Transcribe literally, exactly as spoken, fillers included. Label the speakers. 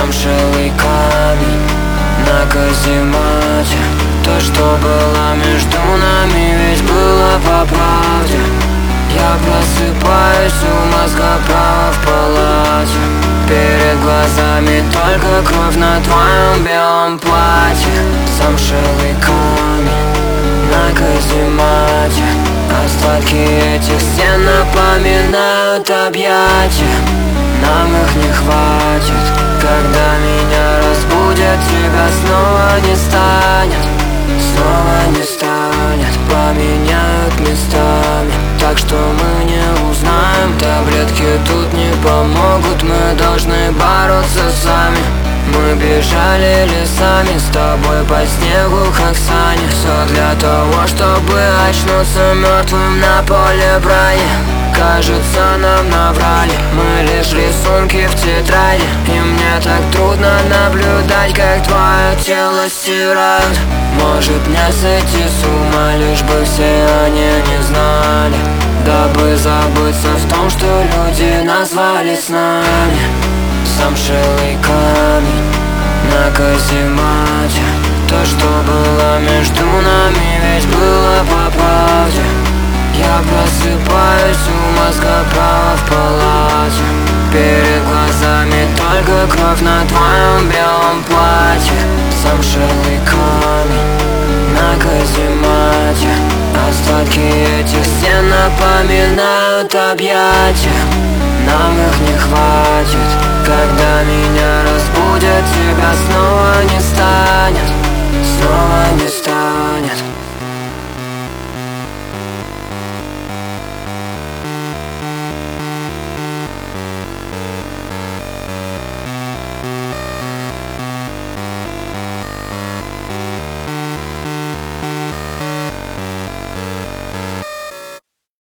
Speaker 1: замшелый камень на каземате. То, что было между нами, ведь было по правде. Я просыпаюсь, у мозга права в палате. Перед глазами только кровь на твоем белом платье. Замшелый камень на каземате. Остатки этих стен напоминают объятия. Нам их не хватит. Когда меня разбудят, тебя снова не станет. Снова не станет. Поменяют местами, так что мы не узнаем. Таблетки тут не помогут, мы должны бороться сами. Мы бежали лесами с тобой по снегу, как сани. Все для того, чтобы очнуться мертвым на поле брани. Кажется, нам наврали, мы лишь рисунки в тетради. И мне так трудно наблюдать, как твое тело стирают. Может мне сойти с ума, лишь бы все они не знали, дабы забыться в том, что люди назвали с нами. Замшелый камень на каземате. То, что было между нами, ведь было по правде. Я просыпаюсь, у мозга права в палате. Перед глазами только кровь на твоем белом платье. Замшелый камень на каземате. Остатки этих стен напоминают объятия. Нам их не хватит. Когда меня разбудят, тебя снова не станет. Снова не станет.